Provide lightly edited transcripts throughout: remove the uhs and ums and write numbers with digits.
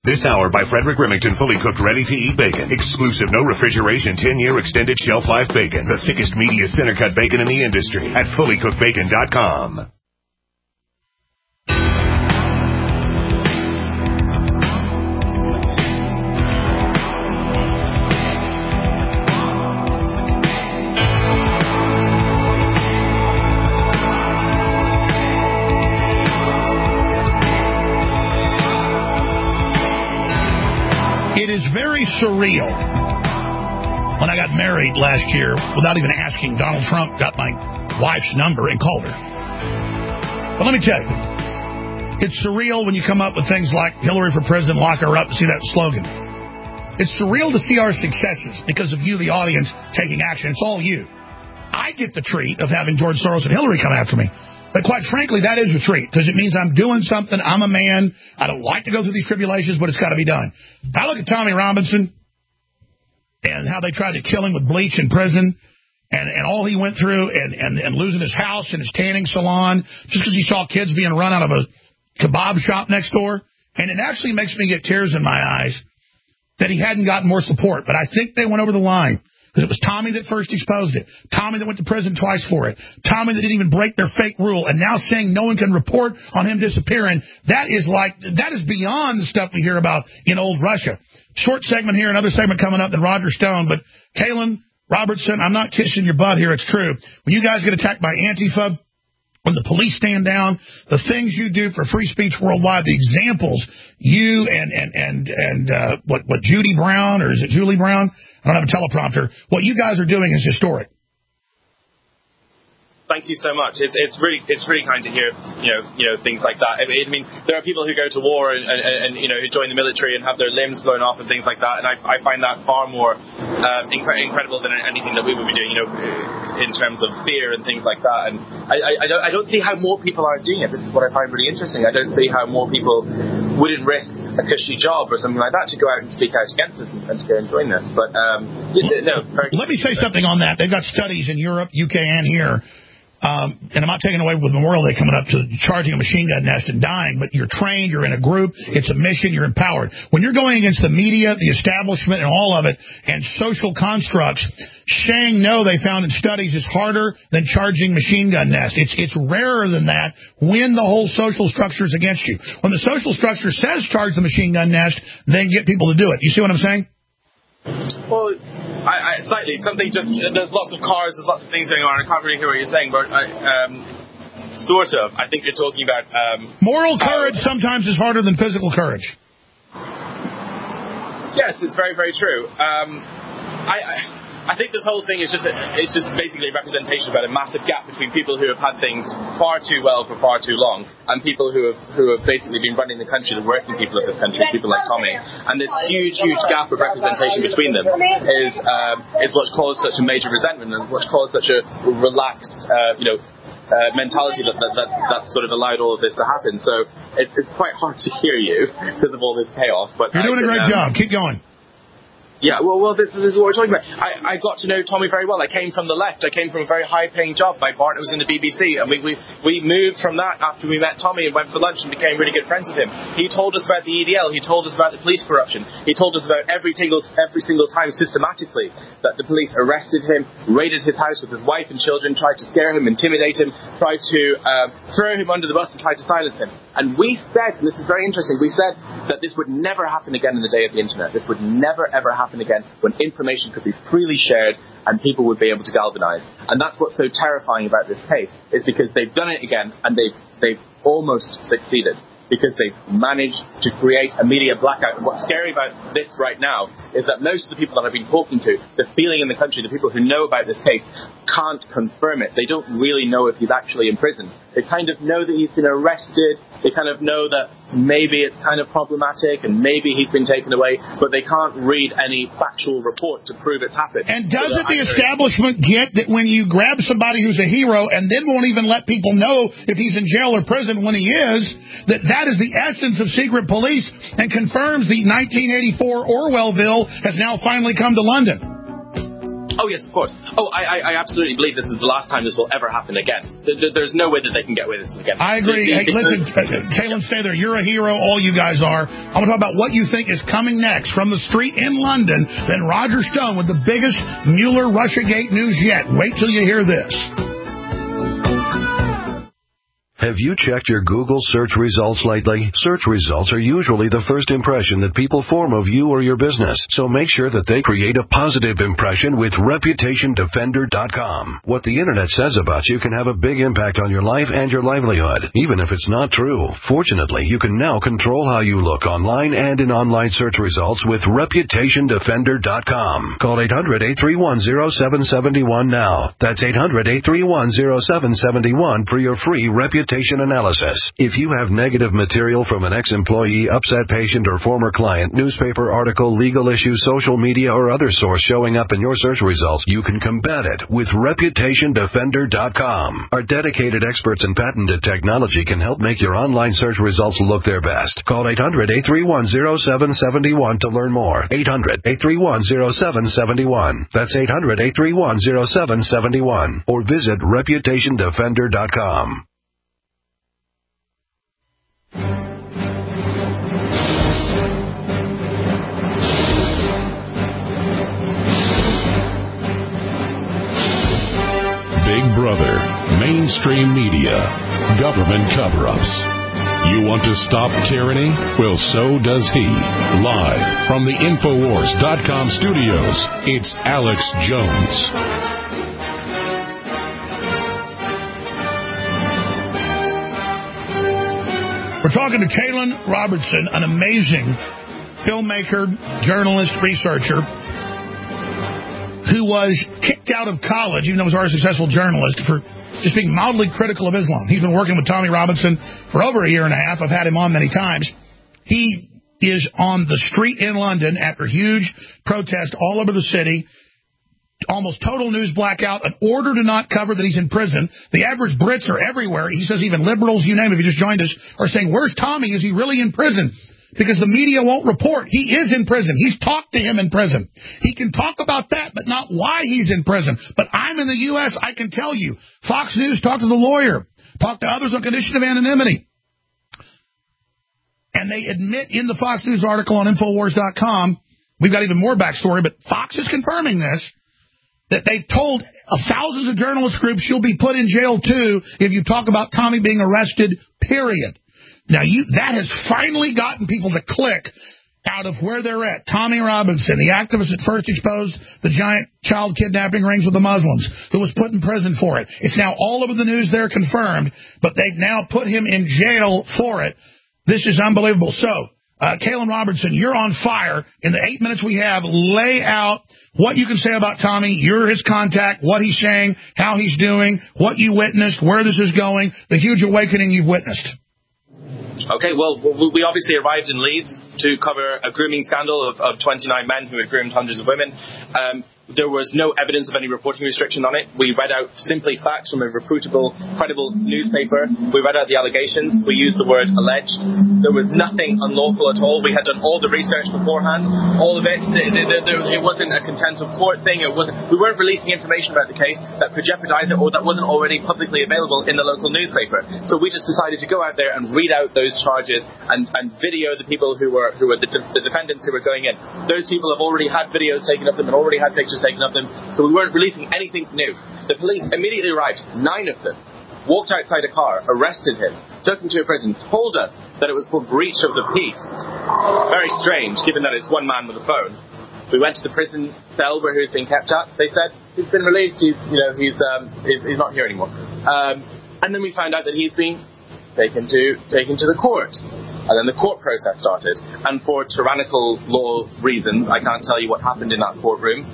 This hour by Frederick Remington, fully cooked, ready-to-eat bacon. Exclusive, no refrigeration, 10-year extended shelf life bacon. The thickest, meatiest center-cut bacon in the industry at fullycookedbacon.com. It is very surreal. When I got married last year, without even asking, Donald Trump got my wife's number and called her. But let me tell you, it's surreal when you come up with things like Hillary for president, lock her up, and see that slogan. It's surreal to see our successes because of you, the audience, taking action. It's all you. I get the treat of having George Soros and Hillary come after me. But quite frankly, that is a treat, because it means I'm doing something. I'm a man. I don't like to go through these tribulations, but it's got to be done. I look at Tommy Robinson and how they tried to kill him with bleach in prison, and all he went through, and losing his house and his tanning salon just because he saw kids being run out of a kebab shop next door. And it actually makes me get tears in my eyes that he hadn't gotten more support. But I think they went over the line. Because it was Tommy that first exposed it. Tommy that went to prison twice for it. Tommy that didn't even break their fake rule. And now saying no one can report on him disappearing. That is beyond the stuff we hear about in old Russia. Short segment here, another segment coming up, than Roger Stone. But Kaylin Robertson, I'm not kissing your butt here. It's true. When you guys get attacked by Antifa, when the police stand down, the things you do for free speech worldwide, the examples you and what Judy Brown, or is it Julie Brown? I don't have a teleprompter. What you guys are doing is historic. Thank you so much. It's really kind to hear things like that. I mean, there are people who go to war and who join the military and have their limbs blown off and things like that. And I find that far more incredible than anything that we would be doing. In terms of fear and things like that. And I don't see how more people aren't doing it. This is what I find really interesting. I don't see how more people wouldn't risk a cushy job or something like that to go out and speak out against this and to go and join this. But let me say something on that. They've got studies in Europe, UK, and here. And I'm not taking away with Memorial Day coming up to charging a machine gun nest and dying, but you're trained, you're in a group, it's a mission, you're empowered. When you're going against the media, the establishment, and all of it, and social constructs, saying no, they found in studies, is harder than charging machine gun nests. It's rarer than that when the whole social structure is against you. When the social structure says charge the machine gun nest, then get people to do it. You see what I'm saying? Well, I slightly. Something just, there's lots of cars, there's lots of things going on. I can't really hear what you're saying, but sort of. I think you're talking about... moral courage sometimes is harder than physical courage. Yes, it's very, very true. I think this whole thing is just basically a representation about a massive gap between people who have had things far too well for far too long and people who have basically been running the country, the working people of this country, people like Tommy. And this huge gap of representation between them is what's caused such a major resentment and what's caused such a relaxed, mentality that sort of allowed all of this to happen. So it's quite hard to hear you because of all this chaos. But you're doing a great job. Keep going. Yeah, well, this is what we're talking about. I got to know Tommy very well. I came from the left. I came from a very high-paying job. My partner was in the BBC, and we moved from that after we met Tommy and went for lunch and became really good friends with him. He told us about the EDL. He told us about the police corruption. He told us about every single time systematically that the police arrested him, raided his house with his wife and children, tried to scare him, intimidate him, tried to throw him under the bus and tried to silence him. And we said, and this is very interesting, we said that this would never happen again in the day of the internet. This would never, ever happen again when information could be freely shared and people would be able to galvanize. And that's what's so terrifying about this case, is because they've done it again and they've almost succeeded. Because they've managed to create a media blackout. And what's scary about this right now is that most of the people that I've been talking to, the feeling in the country, the people who know about this case, can't confirm it. They don't really know if he's actually in prison. They kind of know that he's been arrested. They kind of know that maybe it's kind of problematic and maybe he's been taken away, but they can't read any factual report to prove it's happened. And doesn't the establishment get that when you grab somebody who's a hero and then won't even let people know if he's in jail or prison when he is, that is the essence of secret police and confirms the 1984 Orwellville has now finally come to London? Oh, yes, of course. Oh, I absolutely believe this is the last time this will ever happen again. There's no way that they can get away with this again. I agree. Hey, listen, Kaylin, stay there. You're a hero. All you guys are. I'm going to talk about what you think is coming next from the street in London. Then Roger Stone with the biggest Mueller-Russiagate news yet. Wait till you hear this. Have you checked your Google search results lately? Search results are usually the first impression that people form of you or your business, so make sure that they create a positive impression with ReputationDefender.com. What the internet says about you can have a big impact on your life and your livelihood, even if it's not true. Fortunately, you can now control how you look online and in online search results with ReputationDefender.com. Call 800-831-0771 now. That's 800-831-0771 for your free reputation analysis. If you have negative material from an ex-employee, upset patient, or former client, newspaper article, legal issue, social media, or other source showing up in your search results, you can combat it with ReputationDefender.com. Our dedicated experts in patented technology can help make your online search results look their best. Call 800-831-0771 to learn more. 800-831-0771. That's 800-831-0771. Or visit ReputationDefender.com. Big Brother, mainstream media, government cover-ups. You want to stop tyranny? Well, so does he. Live from the Infowars.com studios, it's Alex Jones. We're talking to Kaylin Robertson, an amazing filmmaker, journalist, researcher, who was kicked out of college, even though he was already a successful journalist, for just being mildly critical of Islam. He's been working with Tommy Robinson for over a year and a half. I've had him on many times. He is on the street in London after huge protest all over the city, almost total news blackout, an order to not cover that he's in prison. The average Brits are everywhere. He says even liberals, you name it, if you just joined us, are saying, where's Tommy? Is he really in prison? Because the media won't report. He is in prison. He's talked to him in prison. He can talk about that, but not why he's in prison. But I'm in the U.S., I can tell you. Fox News talked to the lawyer, talked to others on condition of anonymity. And they admit in the Fox News article on Infowars.com, we've got even more backstory, but Fox is confirming this, that they've told thousands of journalist groups you'll be put in jail, too, if you talk about Tommy being arrested, period. Now, that has finally gotten people to click out of where they're at. Tommy Robinson, the activist that first exposed the giant child kidnapping rings with the Muslims, who was put in prison for it. It's now all over the news. They're confirmed, but they've now put him in jail for it. This is unbelievable. So, Kaylin Robertson, you're on fire. In the 8 minutes we have, lay out what you can say about Tommy. You're his contact, what he's saying, how he's doing, what you witnessed, where this is going, the huge awakening you've witnessed. Okay, well, we obviously arrived in Leeds to cover a grooming scandal of 29 men who had groomed hundreds of women. There was no evidence of any reporting restriction on it. We read out simply facts from a reputable, credible newspaper. We read out the allegations. We used the word alleged. There was nothing unlawful at all. We had done all the research beforehand. All of it. It wasn't a contempt of court thing. We weren't releasing information about the case that could jeopardize it or that wasn't already publicly available in the local newspaper. So we just decided to go out there and read out those charges and video the people who were the defendants who were going in. Those people have already had videos taken of them and already had pictures taken of them, so we weren't releasing anything new. The police immediately arrived, 9 of them, walked outside a car, arrested him, took him to a prison, told us that it was for breach of the peace. Very strange, given that it's one man with a phone. We went to the prison cell where he was being kept at. They said he's been released. He's not here anymore. And then we found out that he's been taken to the court. And then the court process started. And for tyrannical law reasons, I can't tell you what happened in that courtroom.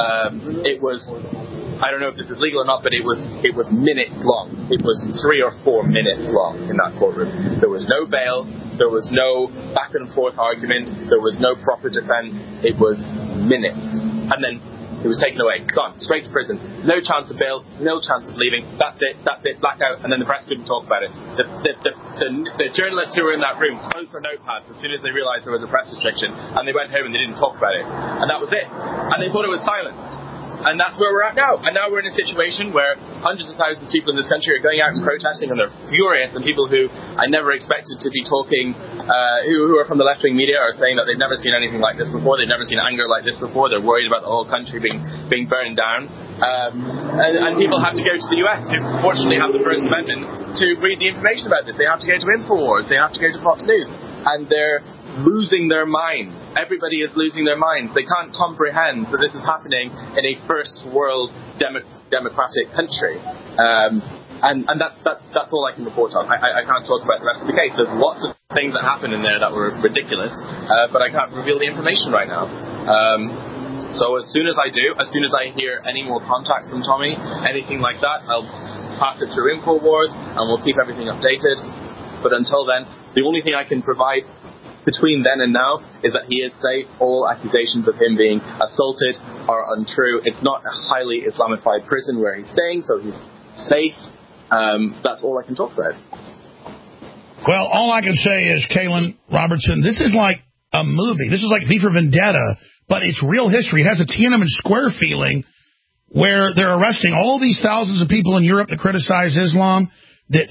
It was, I don't know if this is legal or not, but it was minutes long. It was 3 or 4 minutes long in that courtroom. There was no bail. There was no back and forth argument. There was no proper defense. It was minutes. And then he was taken away, gone, straight to prison. No chance of bail, no chance of leaving. That's it, blackout, and then the press couldn't talk about it. The journalists who were in that room closed their notepads as soon as they realized there was a press restriction, and they went home and they didn't talk about it. And that was it. And they thought it was silenced. And that's where we're at now. And now we're in a situation where hundreds of thousands of people in this country are going out and protesting, and they're furious, and people who I never expected to be talking, who are from the left-wing media, are saying that they've never seen anything like this before, they've never seen anger like this before, they're worried about the whole country being burned down. And people have to go to the US, who fortunately have the First Amendment, to read the information about this. They have to go to InfoWars, they have to go to Fox News, and they're losing their minds. Everybody is losing their minds. They can't comprehend that this is happening in a first world democratic country. And that's all I can report on. I can't talk about the rest of the case. There's lots of things that happened in there that were ridiculous, but I can't reveal the information right now. So as soon as I hear any more contact from Tommy, anything like that, I'll pass it through InfoWars, and we'll keep everything updated. But until then, the only thing I can provide between then and now is that he is safe. All accusations of him being assaulted are untrue. It's not a highly Islamified prison where he's staying, so he's safe. That's all I can talk about. Well, all I can say is, Kaylin Robertson, this is like a movie. This is like V for Vendetta, but it's real history. It has a Tiananmen Square feeling, where they're arresting all these thousands of people in Europe that criticize Islam. The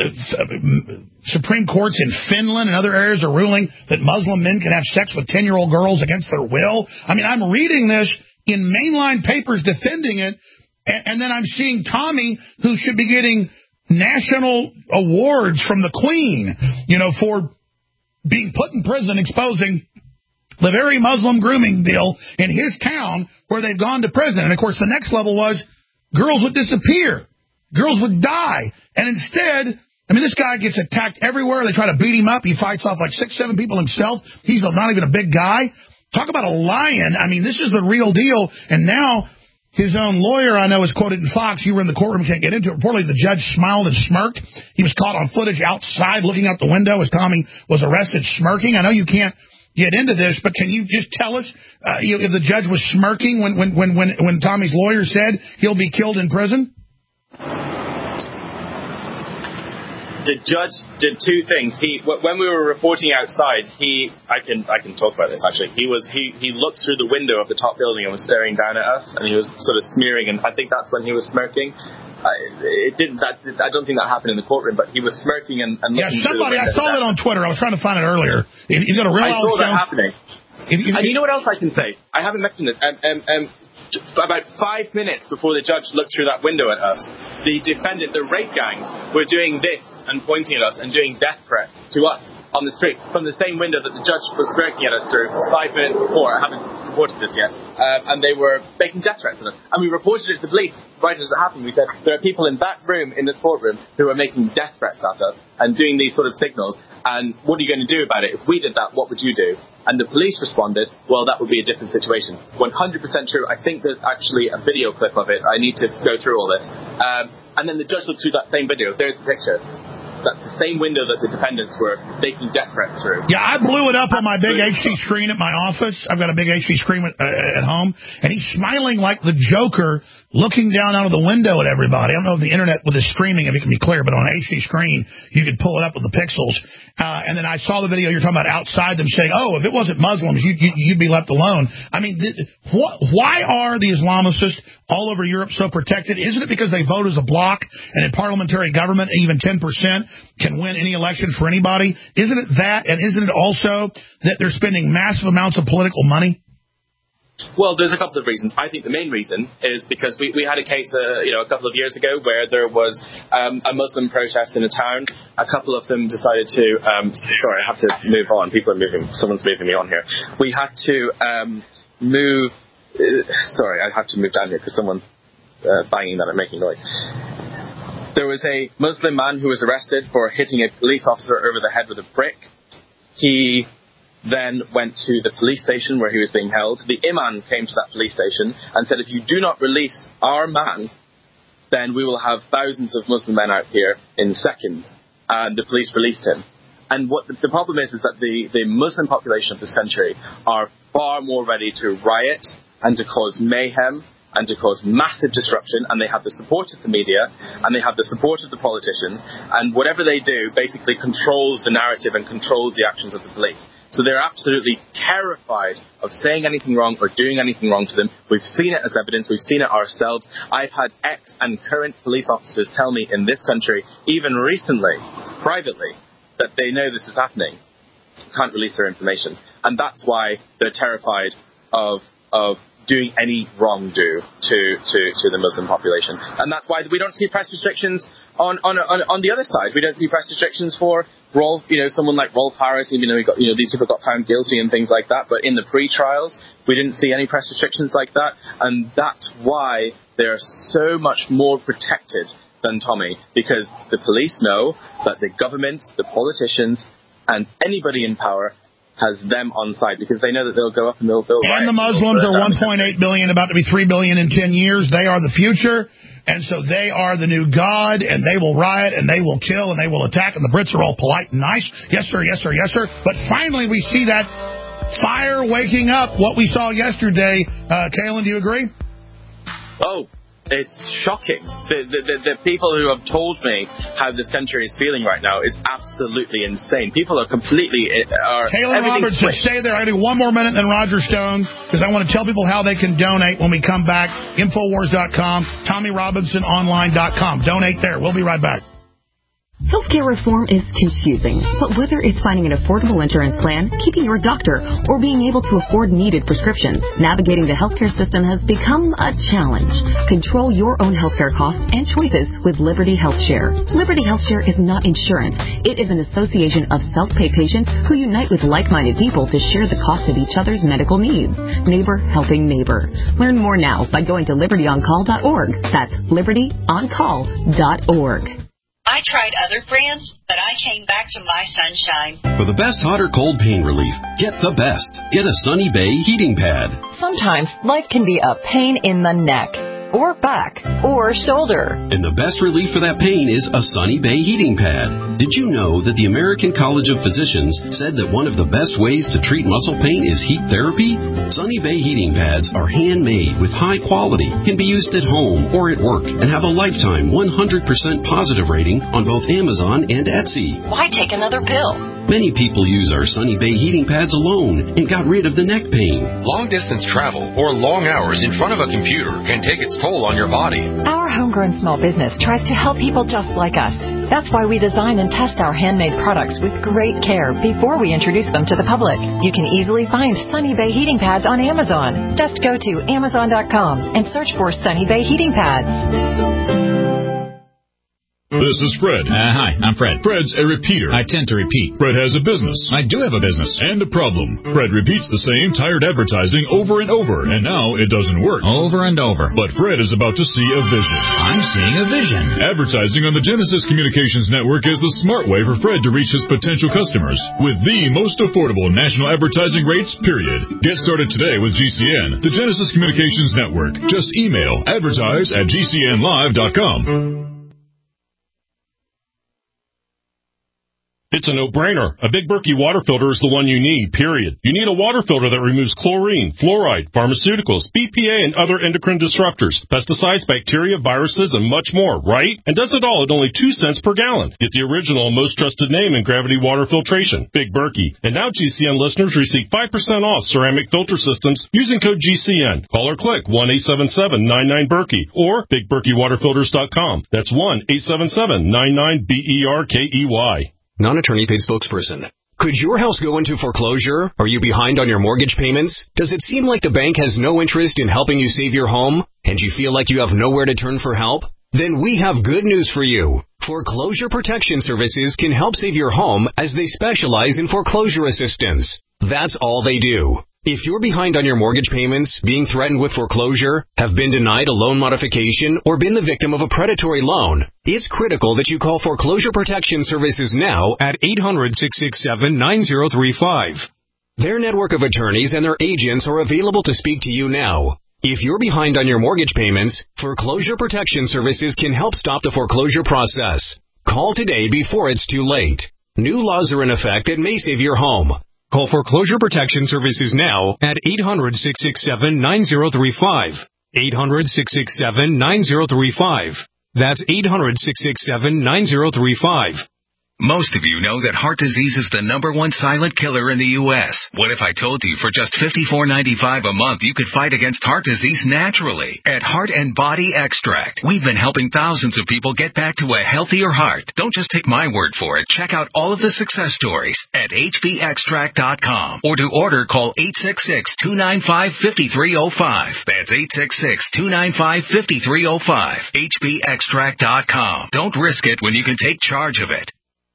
Supreme Courts in Finland and other areas are ruling that Muslim men can have sex with 10-year-old girls against their will. I mean, I'm reading this in mainline papers defending it, and then I'm seeing Tommy, who should be getting national awards from the Queen, for being put in prison, exposing the very Muslim grooming deal in his town where they've gone to prison. And, of course, the next level was girls would disappear. Girls would die. And instead, this guy gets attacked everywhere. They try to beat him up. He fights off like 6-7 people himself. He's not even a big guy. Talk about a lion. This is the real deal. And now his own lawyer, I know, is quoted in Fox. You were in the courtroom, can't get into it. Reportedly, the judge smiled and smirked. He was caught on footage outside looking out the window as Tommy was arrested, smirking. I know you can't get into this, but can you just tell us if the judge was smirking when Tommy's lawyer said he'll be killed in prison? The judge did two things. When we were reporting outside, I can talk about this actually. He looked through the window of the top building and was staring down at us, and he was sort of smearing, and I think that's when he was smirking. I don't think that happened in the courtroom, but he was smirking and looking through the window. I saw that on Twitter. I was trying to find it earlier. You got a real I saw that happening. And you know what else I can say? I haven't mentioned this. About 5 minutes before the judge looked through that window at us, the rape gangs, were doing this and pointing at us and doing death threats to us on the street from the same window that the judge was smirking at us through 5 minutes before. I haven't reported this yet. And they were making death threats at us. And we reported it to the police right as it happened. We said, there are people in that room, in this courtroom, who are making death threats at us and doing these sort of signals. And what are you going to do about it? If we did that, what would you do? And the police responded, well, that would be a different situation. 100% true. I think there's actually a video clip of it. I need to go through all this. And then the judge looked through that same video. There's the picture. That's the same window that the defendants were making death threats through. Yeah, I blew it up on my big HD screen at my office. I've got a big HD screen at home. And he's smiling like the Joker, looking down out of the window at everybody. I don't know if the internet with the streaming, if it can be clear, but on an HD screen, you could pull it up with the pixels. And then I saw the video you're talking about outside them saying, oh, if it wasn't Muslims, you'd be left alone. Why are the Islamicists all over Europe so protected? Isn't it because they vote as a bloc, and in parliamentary government, even 10% can win any election for anybody? Isn't it that, and isn't it also that they're spending massive amounts of political money? Well, there's a couple of reasons. I think the main reason is because we had a case a couple of years ago where there was a Muslim protest in a town. A couple of them decided to sorry, I have to move on. People are moving. Someone's moving me on here. We had to move. Sorry, I have to move down here because someone's banging that and making noise. There was a Muslim man who was arrested for hitting a police officer over the head with a brick. He then went to the police station where he was being held. The imam came to that police station and said, if you do not release our man, then we will have thousands of Muslim men out here in seconds. And the police released him. And what the problem is that the Muslim population of this country are far more ready to riot and to cause mayhem and to cause massive disruption, and they have the support of the media, and they have the support of the politicians, and whatever they do basically controls the narrative and controls the actions of the police. So they're absolutely terrified of saying anything wrong or doing anything wrong to them. We've seen it as evidence. We've seen it ourselves. I've had ex and current police officers tell me in this country, even recently, privately, that they know this is happening, can't release their information. And that's why they're terrified of doing any wrong to the Muslim population. And that's why we don't see press restrictions on the other side. We don't see press restrictions for someone like Rolf Harris, even though these people got found guilty and things like that. But in the pre-trials, we didn't see any press restrictions like that. And that's why they're so much more protected than Tommy, because the police know that the government, the politicians, and anybody in power has them on side, because they know that they'll go up and they'll build. And the Muslims are 1.8 billion, about to be 3 billion in 10 years. They are the future, and so they are the new God, and they will riot, and they will kill, and they will attack, and the Brits are all polite and nice. Yes, sir, yes, sir, yes, sir. But finally we see that fire waking up, what we saw yesterday. Kaylin, do you agree? Oh, it's shocking. The people who have told me how this country is feeling right now is absolutely insane. People are completely... Kaylin Robertson, stay there. I do one more minute than Roger Stone, because I want to tell people how they can donate when we come back. Infowars.com, TommyRobinsonOnline.com. Donate there. We'll be right back. Healthcare reform is confusing, but whether it's finding an affordable insurance plan, keeping your doctor, or being able to afford needed prescriptions, navigating the healthcare system has become a challenge. Control your own healthcare costs and choices with Liberty HealthShare. Liberty HealthShare is not insurance. It is an association of self-pay patients who unite with like-minded people to share the cost of each other's medical needs. Neighbor helping neighbor. Learn more now by going to libertyoncall.org. That's libertyoncall.org. I tried other brands, but I came back to My Sunshine. For the best hot or cold pain relief, get the best. Get a Sunny Bay heating pad. Sometimes life can be a pain in the neck, or back, or shoulder. And the best relief for that pain is a Sunny Bay heating pad. Did you know that the American College of Physicians said that one of the best ways to treat muscle pain is heat therapy? Sunny Bay heating pads are handmade with high quality, can be used at home or at work, and have a lifetime 100% positive rating on both Amazon and Etsy. Why take another pill? Many people use our Sunny Bay heating pads alone and got rid of the neck pain. Long-distance travel or long hours in front of a computer can take its toll on your body. Our homegrown small business tries to help people just like us. That's why we design and test our handmade products with great care before we introduce them to the public. You can easily find Sunny Bay heating pads on Amazon. Just go to Amazon.com and search for Sunny Bay heating pads. This is Fred. Hi, I'm Fred. Fred's a repeater. I tend to repeat. Fred has a business. I do have a business. And a problem. Fred repeats the same tired advertising over and over, and now it doesn't work. Over and over. But Fred is about to see a vision. I'm seeing a vision. Advertising on the Genesis Communications Network is the smart way for Fred to reach his potential customers with the most affordable national advertising rates, period. Get started today with GCN, the Genesis Communications Network. Just email advertise@gcnlive.com. It's a no-brainer. A Big Berkey water filter is the one you need, period. You need a water filter that removes chlorine, fluoride, pharmaceuticals, BPA, and other endocrine disruptors, pesticides, bacteria, viruses, and much more, right? And does it all at only 2 cents per gallon. Get the original and most trusted name in gravity water filtration, Big Berkey. And now GCN listeners receive 5% off ceramic filter systems using code GCN. Call or click 1-877-99-BERKEY or BigBerkeyWaterFilters.com. That's 1-877-99-BERKEY. Non-attorney paid spokesperson. Could your house go into foreclosure? Are you behind on your mortgage payments? Does it seem like the bank has no interest in helping you save your home? And you feel like you have nowhere to turn for help? Then we have good news for you. Foreclosure Protection Services can help save your home as they specialize in foreclosure assistance. That's all they do. If you're behind on your mortgage payments, being threatened with foreclosure, have been denied a loan modification, or been the victim of a predatory loan, it's critical that you call Foreclosure Protection Services now at 800-667-9035. Their network of attorneys and their agents are available to speak to you now. If you're behind on your mortgage payments, Foreclosure Protection Services can help stop the foreclosure process. Call today before it's too late. New laws are in effect that may save your home. Call Foreclosure Protection Services now at 800-667-9035. 800-667-9035. That's 800-667-9035. Most of you know that heart disease is the #1 silent killer in the U.S. What if I told you for just $54.95 a month you could fight against heart disease naturally? At Heart and Body Extract, we've been helping thousands of people get back to a healthier heart. Don't just take my word for it. Check out all of the success stories at hbextract.com. Or to order, call 866-295-5305. That's 866-295-5305. hbextract.com. Don't risk it when you can take charge of it.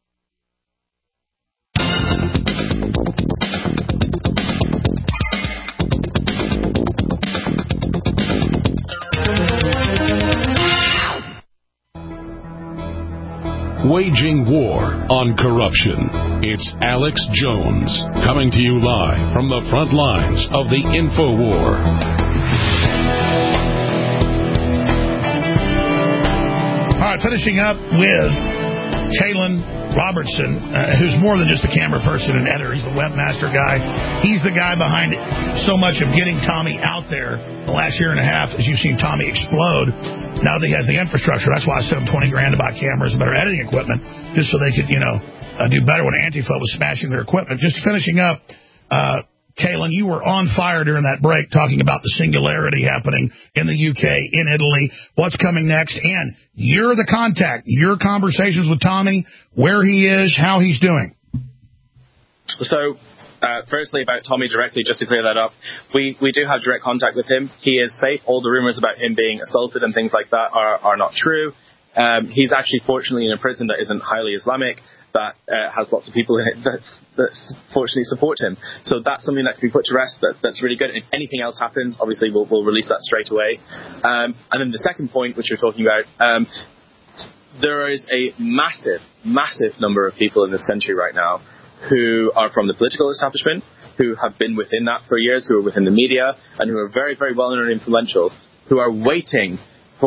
Waging war on corruption. It's Alex Jones coming to you live from the front lines of the InfoWar. All right, finishing up with Kalen Robertson, who's more than just a camera person and editor. He's the webmaster guy. He's the guy behind so much of getting Tommy out there the last year and a half, as you've seen Tommy explode. Now that he has the infrastructure, that's why I sent him $20,000 to buy cameras and better editing equipment, just so they could, do better when Antifa was smashing their equipment. Just finishing up, Kalen, you were on fire during that break talking about the singularity happening in the UK, in Italy, what's coming next, and you're the contact, your conversations with Tommy, where he is, how he's doing. So, firstly, about Tommy directly, just to clear that up, we do have direct contact with him. He is safe. All the rumors about him being assaulted and things like that are not true. He's actually, fortunately, in a prison that isn't highly Islamic, that has lots of people in it that fortunately support him. So that's something that can be put to rest. That's really good. If anything else happens, obviously we'll release that straight away. And then the second point, which you're talking about, there is a massive number of people in this country right now who are from the political establishment, who have been within that for years, who are within the media, and who are very, very well known and influential, who are waiting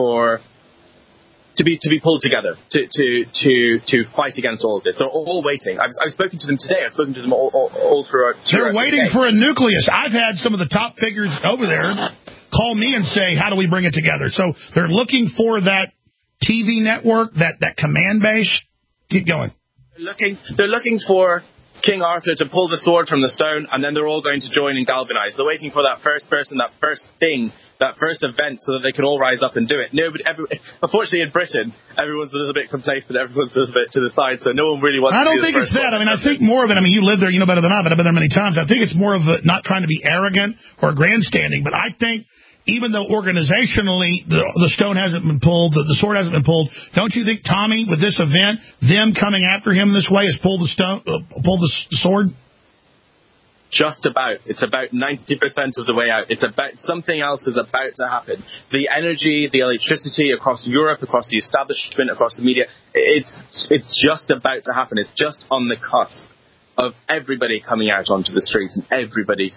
to be pulled together to fight against all of this. They're all waiting. I've spoken to them today. I've spoken to them all throughout. They're waiting for a nucleus. I've had some of the top figures over there call me and say, "How do we bring it together?" So they're looking for that TV network, that command base. Keep going. They're looking for King Arthur to pull the sword from the stone, and then they're all going to join and galvanize. They're waiting for that first person, that first thing, that first event, so that they can all rise up and do it. Unfortunately, in Britain, everyone's a little bit complacent, everyone's a little bit to the side, so no one really wants to. I don't think it's that. I think more of it, you live there, you know better than I, but I've been there many times. I think it's more of not trying to be arrogant or grandstanding, but I think even though organizationally the stone hasn't been pulled, the sword hasn't been pulled, don't you think, Tommy, with this event, them coming after him this way has pulled the sword? Just about. It's about 90% of the way out. It's about something else is about to happen. The energy, the electricity across Europe, across the establishment, across the media, it's just about to happen. It's just on the cusp of everybody coming out onto the streets and everybody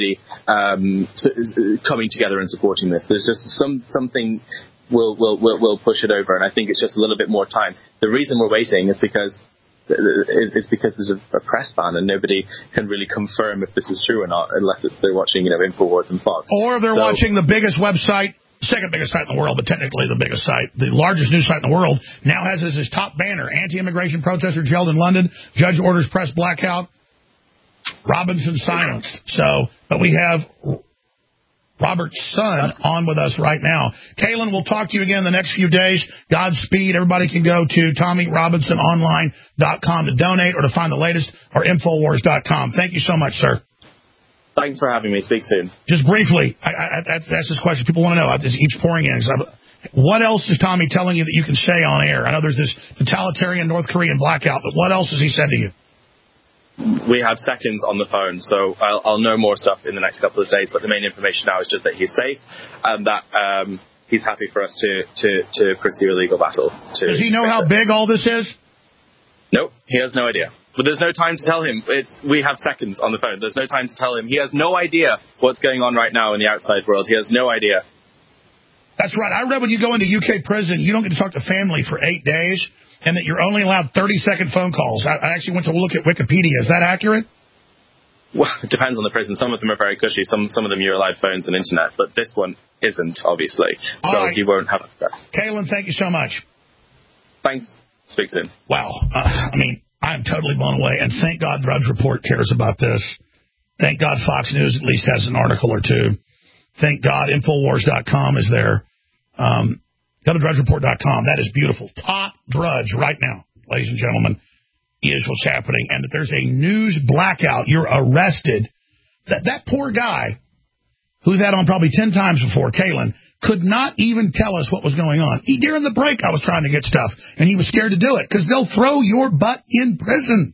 coming together and supporting this. There's just something will push it over, and I think it's just a little bit more time. The reason we're waiting is because there's a press ban and nobody can really confirm if this is true or not unless they're watching InfoWars and Fox. Or they're watching the biggest website, second biggest site in the world, but technically the biggest site, the largest news site in the world, now has as his top banner, anti-immigration protester jailed in London, judge orders press blackout, Robinson silenced. But we have Robert's son on with us right now. Kalen, we'll talk to you again the next few days. Godspeed. Everybody can go to TommyRobinsonOnline.com to donate or to find the latest, or Infowars.com. Thank you so much, sir. Thanks for having me. Speak soon. Just briefly, I asked this question. People want to know. It keeps pouring in. What else is Tommy telling you that you can say on air? I know there's this totalitarian North Korean blackout, but what else has he said to you? We have seconds on the phone, so I'll know more stuff in the next couple of days. But the main information now is just that he's safe and that he's happy for us to pursue a legal battle. Does he know how big all this is? Nope, he has no idea. But there's no time to tell him. We have seconds on the phone. There's no time to tell him. He has no idea what's going on right now in the outside world. He has no idea. That's right. I read when you go into UK prison, you don't get to talk to family for 8 days, and that you're only allowed 30-second phone calls. I actually went to look at Wikipedia. Is that accurate? Well, it depends on the prison. Some of them are very cushy. Some of them you're allowed phones and internet, but this one isn't, obviously. So right. You won't have access. Kalen, thank you so much. Thanks. Speak soon. Wow. I'm totally blown away. And thank God Drudge Report cares about this. Thank God Fox News at least has an article or two. Thank God Infowars.com is there. Go to drudgereport.com. That is beautiful. Top Drudge right now, ladies and gentlemen, is what's happening. And that there's a news blackout. You're arrested. That poor guy, who we've had on probably 10 times before, Kalen, could not even tell us what was going on. During the break, I was trying to get stuff, and he was scared to do it, because they'll throw your butt in prison.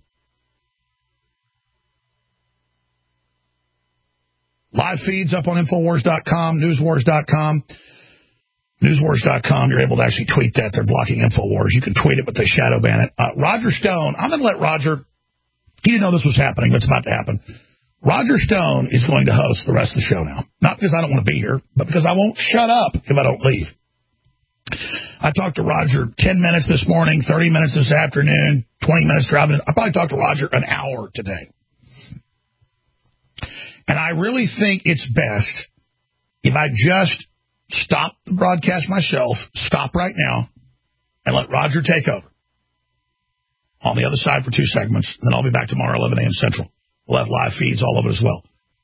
Live feeds up on Infowars.com, Newswars.com. Newswars.com, you're able to actually tweet that. They're blocking Infowars. You can tweet it, but they shadow ban it. Roger Stone, I'm going to let Roger, he didn't know this was happening, but it's about to happen. Roger Stone is going to host the rest of the show now. Not because I don't want to be here, but because I won't shut up if I don't leave. I talked to Roger 10 minutes this morning, 30 minutes this afternoon, 20 minutes driving. I probably talked to Roger an hour today. And I really think it's best if I just stop the broadcast myself, stop right now, and let Roger take over on the other side for 2 segments. And then I'll be back tomorrow, 11 a.m. Central. We'll have live feeds all of it as well.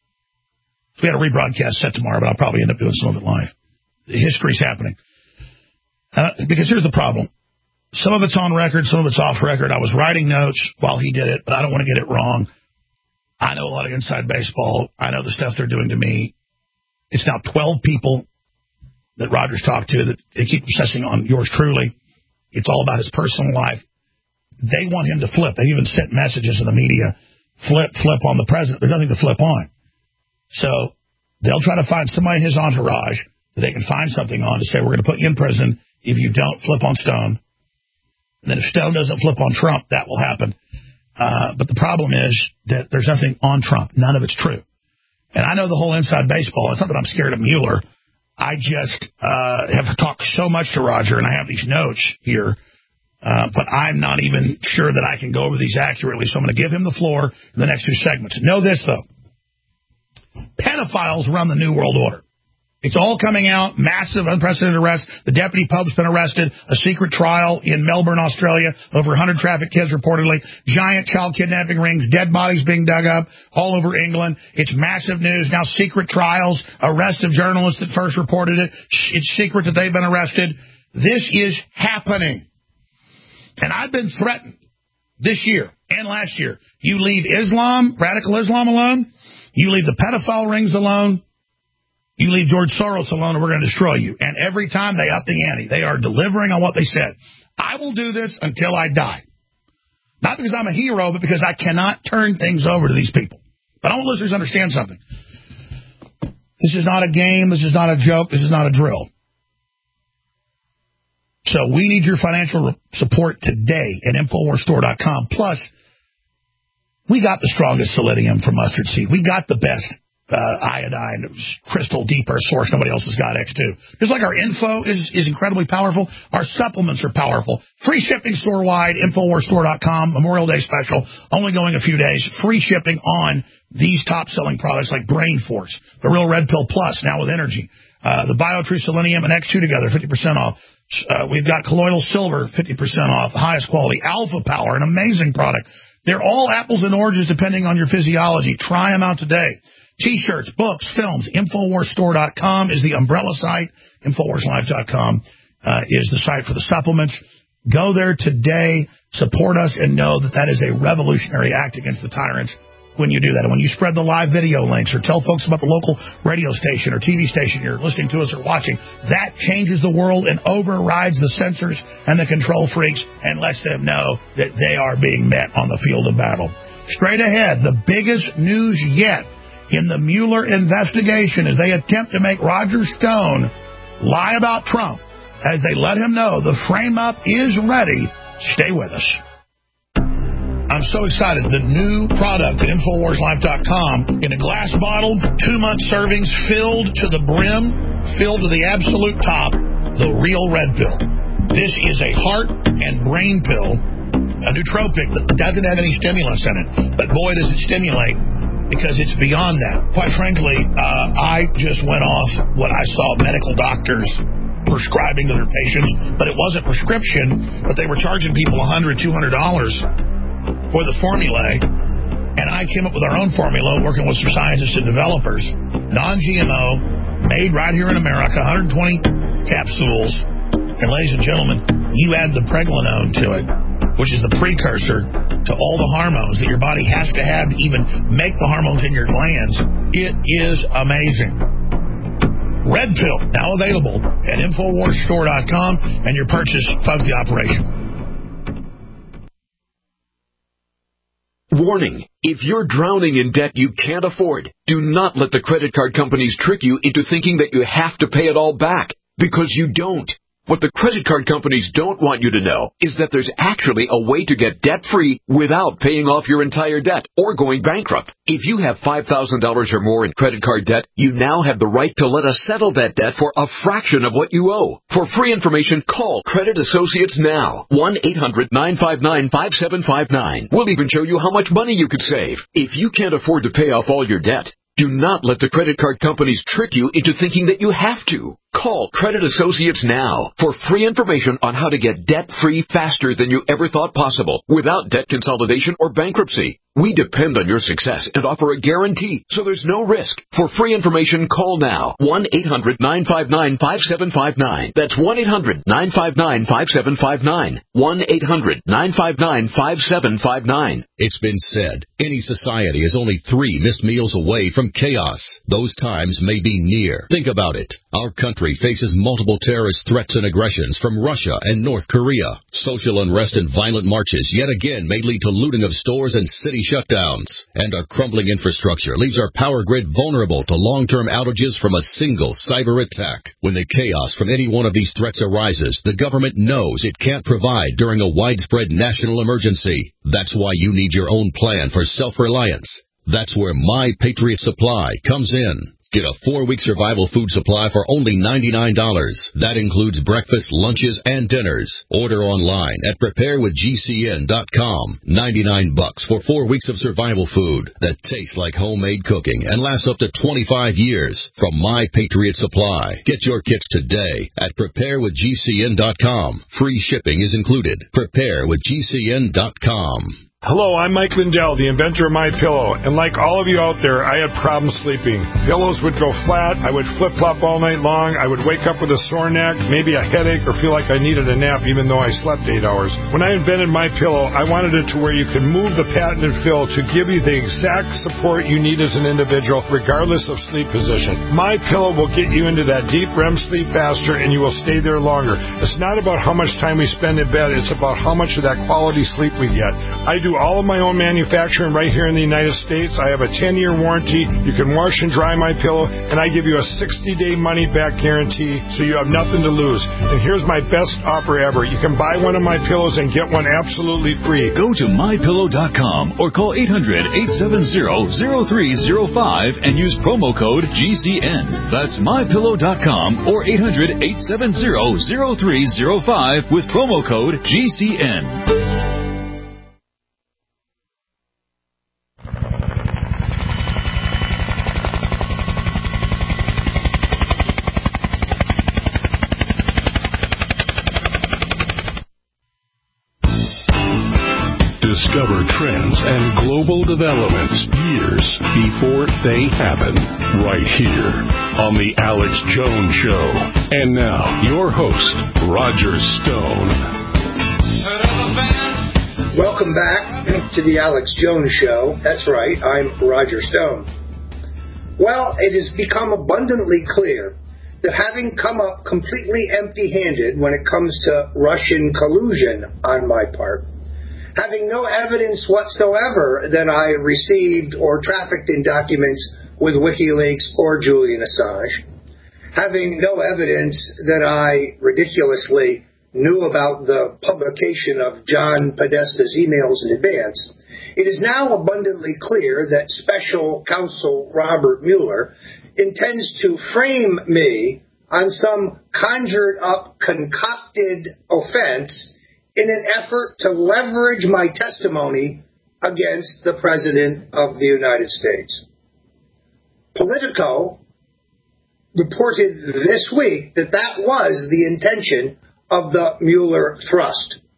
We had a rebroadcast set tomorrow, but I'll probably end up doing some of it live. The history's happening. Because here's the problem. Some of it's on record, some of it's off record. I was writing notes while he did it, but I don't want to get it wrong. I know a lot of inside baseball. I know the stuff they're doing to me. It's now 12 people that Roger's talked to that they keep obsessing on yours truly. It's all about his personal life. They want him to flip. They even sent messages to the media. Flip on the president. There's nothing to flip on. So they'll try to find somebody in his entourage that they can find something on to say, we're going to put you in prison if you don't flip on Stone. And then if Stone doesn't flip on Trump, that will happen. But the problem is that there's nothing on Trump. None of it's true. And I know the whole inside baseball. It's not that I'm scared of Mueller. I just have talked so much to Roger, and I have these notes here. But I'm not even sure that I can go over these accurately, so I'm going to give him the floor in the next 2 segments. Know this, though. Pedophiles run the New World Order. It's all coming out. Massive, unprecedented arrest. The deputy Pope's been arrested. A secret trial in Melbourne, Australia. Over 100 trafficked kids, reportedly. Giant child kidnapping rings. Dead bodies being dug up all over England. It's massive news. Now secret trials. Arrest of journalists that first reported it. It's secret that they've been arrested. This is happening. And I've been threatened this year and last year. You leave Islam, radical Islam alone. You leave the pedophile rings alone. You leave George Soros alone, and we're going to destroy you. And every time they up the ante. They are delivering on what they said. I will do this until I die. Not because I'm a hero, but because I cannot turn things over to these people. But I want listeners to understand something. This is not a game. This is not a joke. This is not a drill. So we need your financial support today at InfoWarsStore.com. Plus, we got the strongest selenium from mustard seed. We got the best iodine, crystal, deep earth source. Nobody else has got X2. Just like our info is incredibly powerful, our supplements are powerful. Free shipping store-wide, InfoWarsStore.com, Memorial Day special, only going a few days. Free shipping on these top-selling products like Brain Force, the Real Red Pill Plus, now with energy, the BioTrue Selenium and X2 together, 50% off. We've got colloidal silver, 50% off, highest quality. Alpha Power, an amazing product. They're all apples and oranges depending on your physiology. Try them out today. T-shirts, books, films. InfoWarsStore.com is the umbrella site. InfoWarsLive.com is the site for the supplements. Go there today. Support us and know that that is a revolutionary act against the tyrants when you do that. And when you spread the live video links or tell folks about the local radio station or TV station you're listening to us or watching, that changes the world and overrides the censors and the control freaks and lets them know that they are being met on the field of battle. Straight ahead, the biggest news yet in the Mueller investigation as they attempt to make Roger Stone lie about Trump as they let him know the frame-up is ready. Stay with us. I'm so excited. The new product at InfoWarsLife.com in a glass bottle, 2-month servings filled to the brim, filled to the absolute top, the Real Red Pill. This is a heart and brain pill, a nootropic that doesn't have any stimulants in it. But boy, does it stimulate. Because it's beyond that. Quite frankly, I just went off what I saw medical doctors prescribing to their patients, but it wasn't prescription, but they were charging people $100, $200 for the formulae, and I came up with our own formula, working with some scientists and developers. Non-GMO, made right here in America, 120 capsules. And ladies and gentlemen, you add the pregnenolone to it, which is the precursor to all the hormones that your body has to have to even make the hormones in your glands. It is amazing. Red Pill, now available at InfoWarsStore.com, and your purchase funds the operation. Warning, if you're drowning in debt you can't afford, do not let the credit card companies trick you into thinking that you have to pay it all back, because you don't. What the credit card companies don't want you to know is that there's actually a way to get debt-free without paying off your entire debt or going bankrupt. If you have $5,000 or more in credit card debt, you now have the right to let us settle that debt for a fraction of what you owe. For free information, call Credit Associates now. 1-800-959-5759. We'll even show you how much money you could save. If you can't afford to pay off all your debt, do not let the credit card companies trick you into thinking that you have to. Call Credit Associates now for free information on how to get debt-free faster than you ever thought possible without debt consolidation or bankruptcy. We depend on your success and offer a guarantee, so there's no risk. For free information, call now. 1-800-959-5759. That's 1-800-959-5759. 1-800-959-5759. It's been said, any society is only 3 missed meals away from chaos. Those times may be near. Think about it. Our country faces multiple terrorist threats and aggressions from Russia and North Korea. Social unrest and violent marches yet again may lead to looting of stores and city shutdowns. And our crumbling infrastructure leaves our power grid vulnerable to long-term outages from a single cyber attack. When the chaos from any one of these threats arises, the government knows it can't provide during a widespread national emergency. That's why you need your own plan for self-reliance. That's where My Patriot Supply comes in. Get a 4-week survival food supply for only $99. That includes breakfast, lunches, and dinners. Order online at preparewithgcn.com. $99 for 4 weeks of survival food that tastes like homemade cooking and lasts up to 25 years from My Patriot Supply. Get your kits today at preparewithgcn.com. Free shipping is included. Preparewithgcn.com. Hello, I'm Mike Lindell, the inventor of MyPillow, and like all of you out there, I had problems sleeping. Pillows would go flat, I would flip-flop all night long, I would wake up with a sore neck, maybe a headache, or feel like I needed a nap even though I slept 8 hours. When I invented MyPillow, I wanted it to where you could move the patented fill to give you the exact support you need as an individual, regardless of sleep position. MyPillow will get you into that deep REM sleep faster, and you will stay there longer. It's not about how much time we spend in bed, it's about how much of that quality sleep we get. I do all of my own manufacturing right here in the United States. I have a 10-year warranty. You can wash and dry my pillow, and I give you a 60-day money-back guarantee, so you have nothing to lose. And here's my best offer ever. You can buy one of my pillows and get one absolutely free. Go to mypillow.com or call 800-870-0305 and use promo code GCN. That's mypillow.com or 800-870-0305 with promo code GCN. Discover trends and global developments years before they happen, right here on The Alex Jones Show. And now, your host, Roger Stone. Welcome back to The Alex Jones Show. That's right, I'm Roger Stone. Well, it has become abundantly clear that having come up completely empty-handed when it comes to Russian collusion on my part, having no evidence whatsoever that I received or trafficked in documents with WikiLeaks or Julian Assange, having no evidence that I ridiculously knew about the publication of John Podesta's emails in advance, it is now abundantly clear that Special Counsel Robert Mueller intends to frame me on some conjured-up, concocted offense in an effort to leverage my testimony against the President of the United States. Politico reported this week that that was the intention of the Mueller thrust.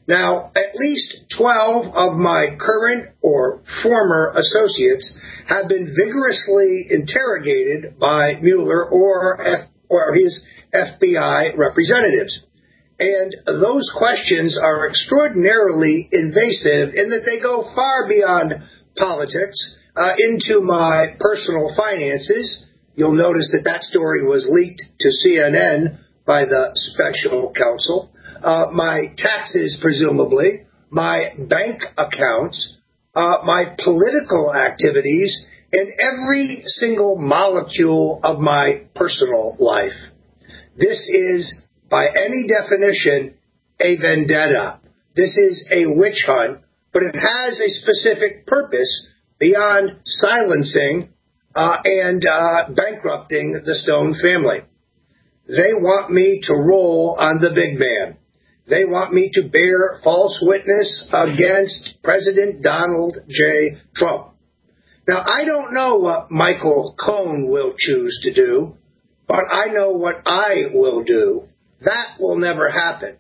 Now, at least 12 of my current or former associates have been vigorously interrogated by Mueller or his FBI representatives. And those questions are extraordinarily invasive in that they go far beyond politics into my personal finances. You'll notice that story was leaked to CNN by the special counsel. My taxes, presumably, my bank accounts, my political activities, and every single molecule of my personal life. This is, by any definition, a vendetta. This is a witch hunt, but it has a specific purpose beyond silencing and bankrupting the Stone family. They want me to roll on the big man. They want me to bear false witness against President Donald J. Trump. Now, I don't know what Michael Cohen will choose to do, but I know what I will do. That will never happen.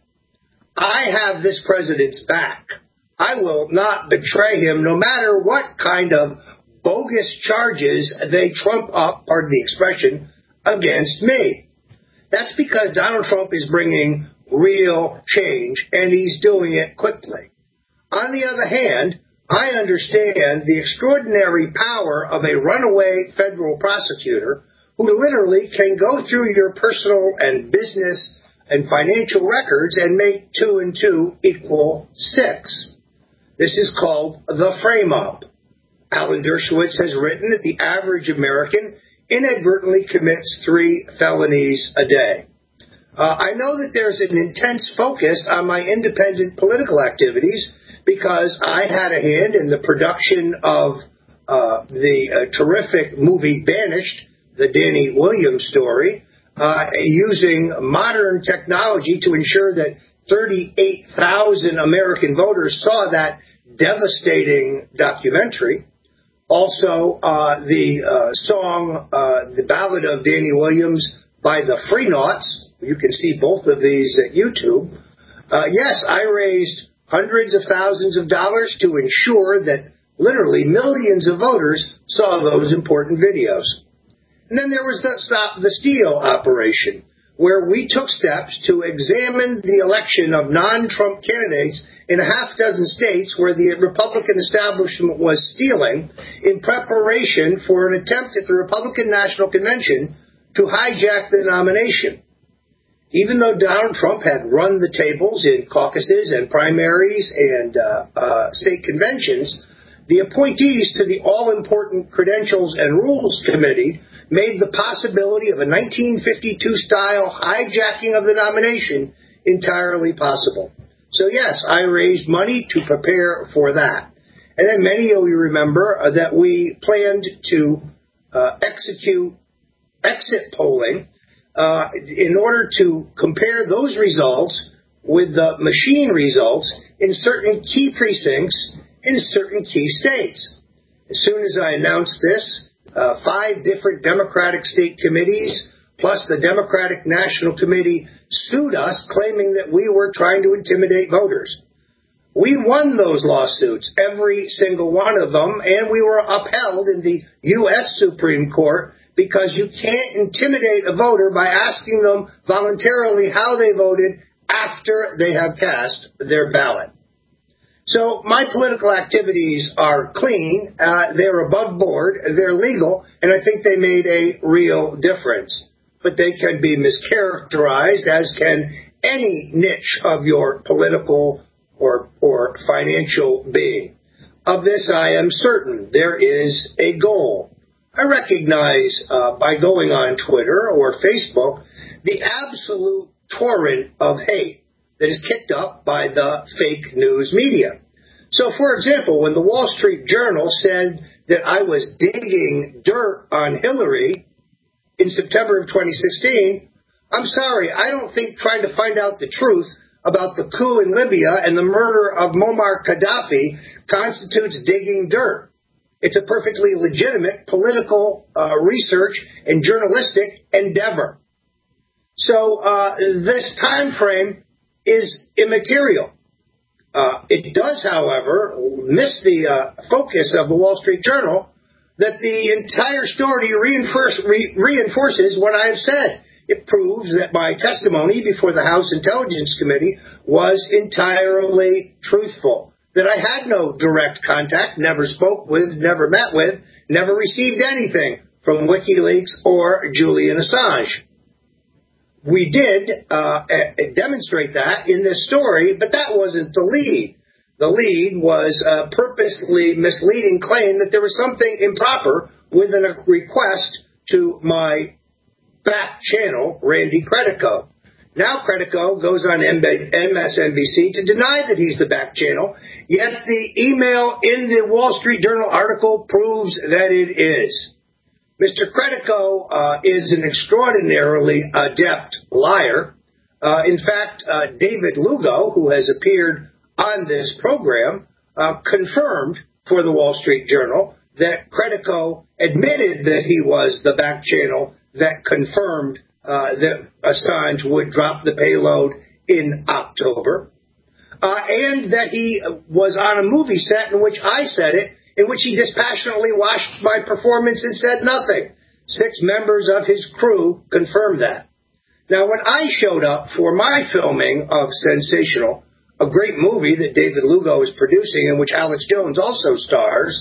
I have this president's back. I will not betray him, no matter what kind of bogus charges they trump up, pardon the expression, against me. That's because Donald Trump is bringing real change, and he's doing it quickly. On the other hand, I understand the extraordinary power of a runaway federal prosecutor who literally can go through your personal and business and financial records and make 2 and 2 equal 6. This is called the frame-up. Alan Dershowitz has written that the average American inadvertently commits 3 felonies a day. I know that there's an intense focus on my independent political activities because I had a hand in the production of the terrific movie Banished, the Danny Williams story, using modern technology to ensure that 38,000 American voters saw that devastating documentary. Also, the song, The Ballad of Danny Williams by the Freenauts. You can see both of these at YouTube. Yes, I raised hundreds of thousands of dollars to ensure that literally millions of voters saw those important videos. And then there was the Stop the Steal operation, where we took steps to examine the election of non-Trump candidates in a half dozen states where the Republican establishment was stealing in preparation for an attempt at the Republican National Convention to hijack the nomination. Even though Donald Trump had run the tables in caucuses and primaries and state conventions, the appointees to the all-important Credentials and Rules Committee made the possibility of a 1952-style hijacking of the nomination entirely possible. So, yes, I raised money to prepare for that. And then many of you remember that we planned to execute exit polling in order to compare those results with the machine results in certain key precincts in certain key states. As soon as I announced this, 5 different Democratic state committees plus the Democratic National Committee sued us, claiming that we were trying to intimidate voters. We won those lawsuits, every single one of them, and we were upheld in the U.S. Supreme Court because you can't intimidate a voter by asking them voluntarily how they voted after they have cast their ballot. So my political activities are clean, they're above board, they're legal, and I think they made a real difference. But they can be mischaracterized, as can any niche of your political or financial being. Of this I am certain. There is a goal. I recognize by going on Twitter or Facebook the absolute torrent of hate that is kicked up by the fake news media. So, for example, when the Wall Street Journal said that I was digging dirt on Hillary in September of 2016, I'm sorry, I don't think trying to find out the truth about the coup in Libya and the murder of Muammar Gaddafi constitutes digging dirt. It's a perfectly legitimate political research and journalistic endeavor. So this time frame is immaterial. It does, however, miss the focus of the Wall Street Journal that the entire story reinforces what I have said. It proves that my testimony before the House Intelligence Committee was entirely truthful, that I had no direct contact, never spoke with, never met with, never received anything from WikiLeaks or Julian Assange. We did demonstrate that in this story, but that wasn't the lead. The lead was a purposely misleading claim that there was something improper with a request to my back channel, Randy Credico. Now Credico goes on MSNBC to deny that he's the back channel, yet the email in the Wall Street Journal article proves that it is. Mr. Credico is an extraordinarily adept liar. In fact, David Lugo, who has appeared on this program, confirmed for the Wall Street Journal that Credico admitted that he was the back channel that confirmed that Assange would drop the payload in October, and that he was on a movie set in which I said it, in which he dispassionately watched my performance and said nothing. 6 members of his crew confirmed that. Now, when I showed up for my filming of Sensational, a great movie that David Lugo is producing, in which Alex Jones also stars,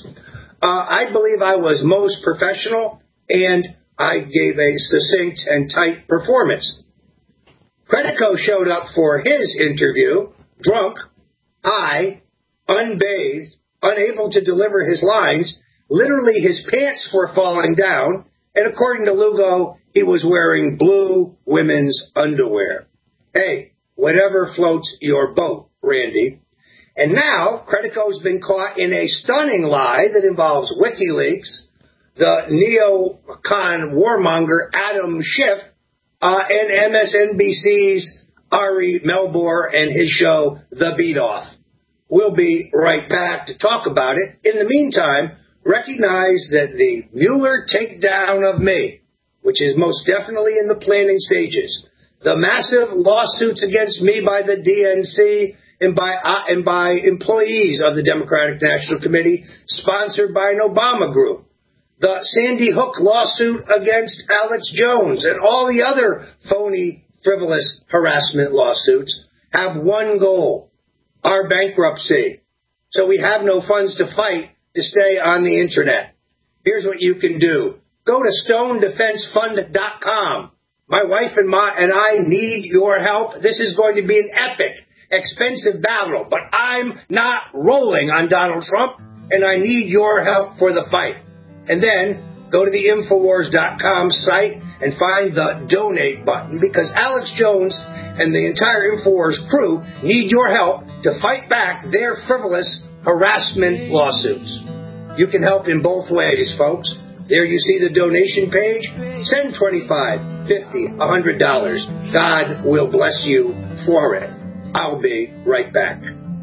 I believe I was most professional, and I gave a succinct and tight performance. Credico showed up for his interview, drunk, high, unbathed, unable to deliver his lines. Literally, his pants were falling down, and according to Lugo, he was wearing blue women's underwear. Hey, whatever floats your boat, Randy. And now, Credico's been caught in a stunning lie that involves WikiLeaks, the neocon warmonger Adam Schiff, and MSNBC's Ari Melbourne and his show, The Beat Off. We'll be right back to talk about it. In the meantime, recognize that the Mueller takedown of me, which is most definitely in the planning stages, the massive lawsuits against me by the DNC and by employees of the Democratic National Committee, sponsored by an Obama group, the Sandy Hook lawsuit against Alex Jones, and all the other phony, frivolous harassment lawsuits have one goal: our bankruptcy. So we have no funds to fight to stay on the Internet. Here's what you can do. Go to StoneDefenseFund.com. My wife and I need your help. This is going to be an epic, expensive battle, but I'm not rolling on Donald Trump, and I need your help for the fight. And then go to the Infowars.com site and find the donate button, because Alex Jones and the entire Infowars crew need your help to fight back their frivolous harassment lawsuits. You can help in both ways, folks. There you see the donation page. Send $25, $50, $100. God will bless you for it. I'll be right back.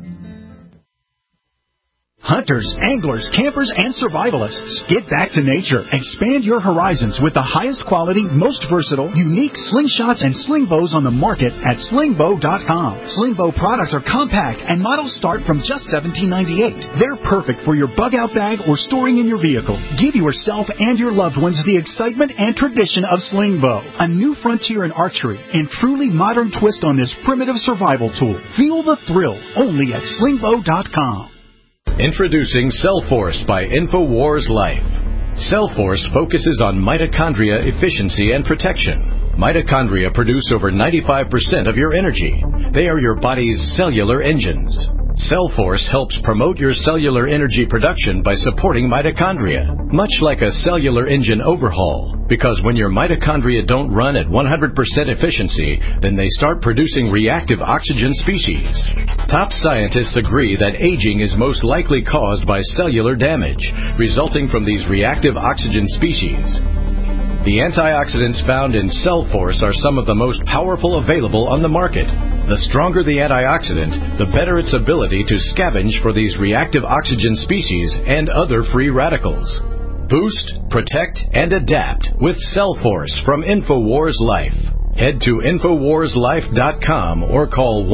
Hunters, anglers, campers, and survivalists, get back to nature. Expand your horizons with the highest quality, most versatile, unique slingshots and sling bows on the market at slingbow.com. Slingbow products are compact and models start from just $17.98. They're perfect for your bug-out bag or storing in your vehicle. Give yourself and your loved ones the excitement and tradition of Slingbow, a new frontier in archery and truly modern twist on this primitive survival tool. Feel the thrill only at slingbow.com. Introducing Cellforce by InfoWars Life. Cellforce focuses on mitochondria efficiency and protection. Mitochondria produce over 95% of your energy. They are your body's cellular engines. Cellforce helps promote your cellular energy production by supporting mitochondria, much like a cellular engine overhaul, because when your mitochondria don't run at 100% efficiency, then they start producing reactive oxygen species. Top scientists agree that aging is most likely caused by cellular damage, resulting from these reactive oxygen species. The antioxidants found in Cellforce are some of the most powerful available on the market. The stronger the antioxidant, the better its ability to scavenge for these reactive oxygen species and other free radicals. Boost, protect, and adapt with Cellforce from InfoWars Life. Head to InfoWarsLife.com or call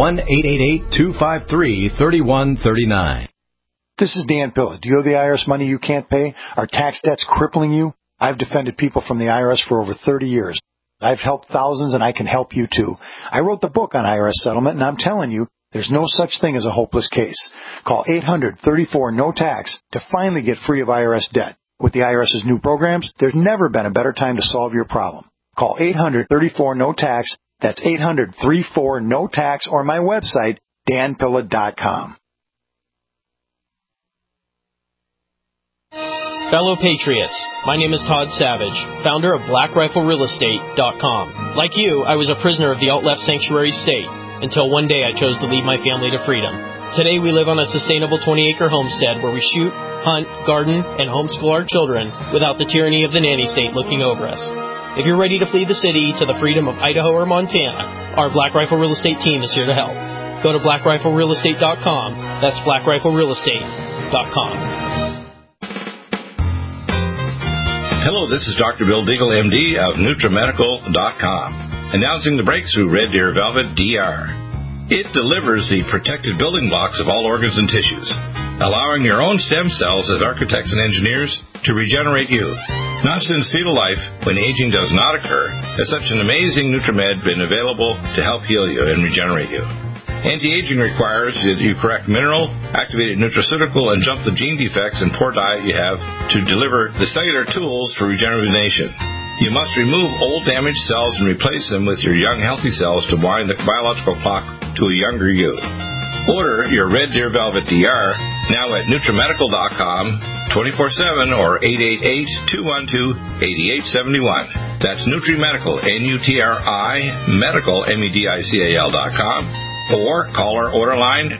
1-888-253-3139. This is Dan Pilla. Do you owe the IRS money you can't pay? Are tax debts crippling you? I've defended people from the IRS for over 30 years. I've helped thousands, and I can help you too. I wrote the book on IRS settlement, and I'm telling you, there's no such thing as a hopeless case. Call 800-34-NO-TAX to finally get free of IRS debt. With the IRS's new programs, there's never been a better time to solve your problem. Call 800-34-NO-TAX. That's 800-34-NO-TAX, or my website, danpilla.com. Fellow Patriots, my name is Todd Savage, founder of BlackRifleRealEstate.com. Like you, I was a prisoner of the alt-left sanctuary state until one day I chose to lead my family to freedom. Today we live on a sustainable 20-acre homestead where we shoot, hunt, garden, and homeschool our children without the tyranny of the nanny state looking over us. If you're ready to flee the city to the freedom of Idaho or Montana, our Black Rifle Real Estate team is here to help. Go to BlackRifleRealEstate.com. That's BlackRifleRealEstate.com. Hello, this is Dr. Bill Deagle, MD of NutriMedical.com, announcing the breakthrough Red Deer Velvet DR. It delivers the protected building blocks of all organs and tissues, allowing your own stem cells as architects and engineers to regenerate youth. Not since fetal life, when aging does not occur, has such an amazing NutriMed been available to help heal you and regenerate you. Anti-aging requires that you correct mineral, activated nutraceutical, and jump the gene defects and poor diet you have to deliver the cellular tools for regeneration. You must remove old damaged cells and replace them with your young healthy cells to wind the biological clock to a younger you. Order your Red Deer Velvet DR now at NutriMedical.com 24/7 or 888-212-8871. That's NutriMedical, N-U-T-R-I, Medical, MEDICAL.com. Or call our order line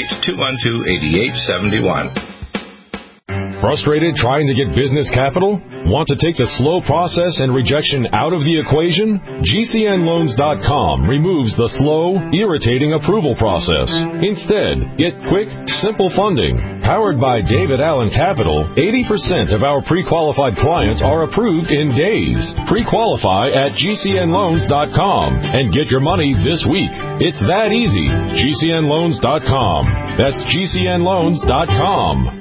888-212-8871. Frustrated trying to get business capital? Want to take the slow process and rejection out of the equation? GCNLoans.com removes the slow, irritating approval process. Instead, get quick, simple funding. Powered by David Allen Capital, 80% of our pre-qualified clients are approved in days. Pre-qualify at GCNLoans.com and get your money this week. It's that easy. GCNLoans.com. That's GCNLoans.com.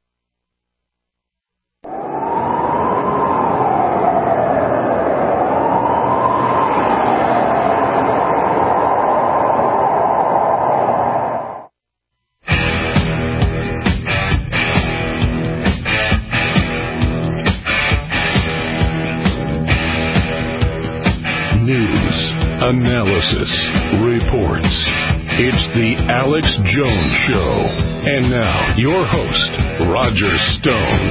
Analysis, reports. It's the Alex Jones Show. And now, your host, Roger Stone.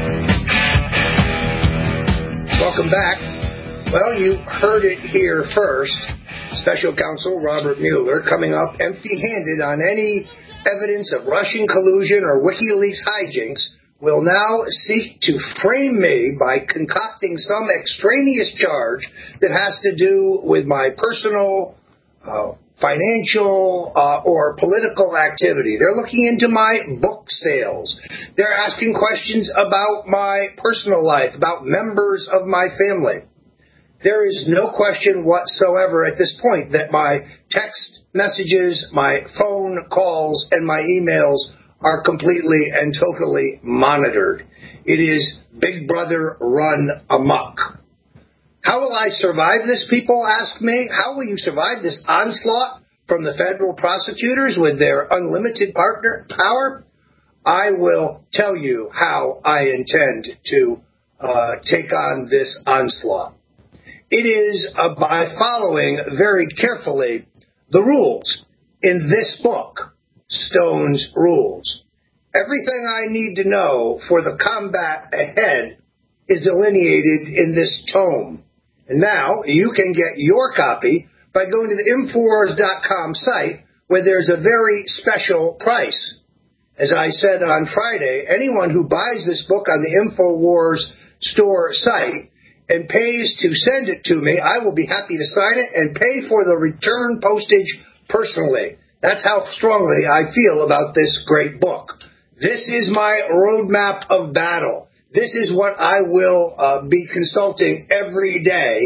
Welcome back. Well, you heard it here first. Special Counsel Robert Mueller coming up empty-handed on any evidence of Russian collusion or WikiLeaks hijinks will now seek to frame me by concocting some extraneous charge that has to do with my personal, financial, or political activity. They're looking into my book sales. They're asking questions about my personal life, about members of my family. There is no question whatsoever at this point that my text messages, my phone calls, and my emails are completely and totally monitored. It is Big Brother run amok. How will I survive this, people ask me? How will you survive this onslaught from the federal prosecutors with their unlimited power? I will tell you how I intend to take on this onslaught. It is by following very carefully the rules in this book, Stone's Rules. Everything I need to know for the combat ahead is delineated in this tome. And now you can get your copy by going to the Infowars.com site where there's a very special price. As I said on Friday, anyone who buys this book on the Infowars store site and pays to send it to me, I will be happy to sign it and pay for the return postage personally. That's how strongly I feel about this great book. This is my roadmap of battle. This is what I will be consulting every day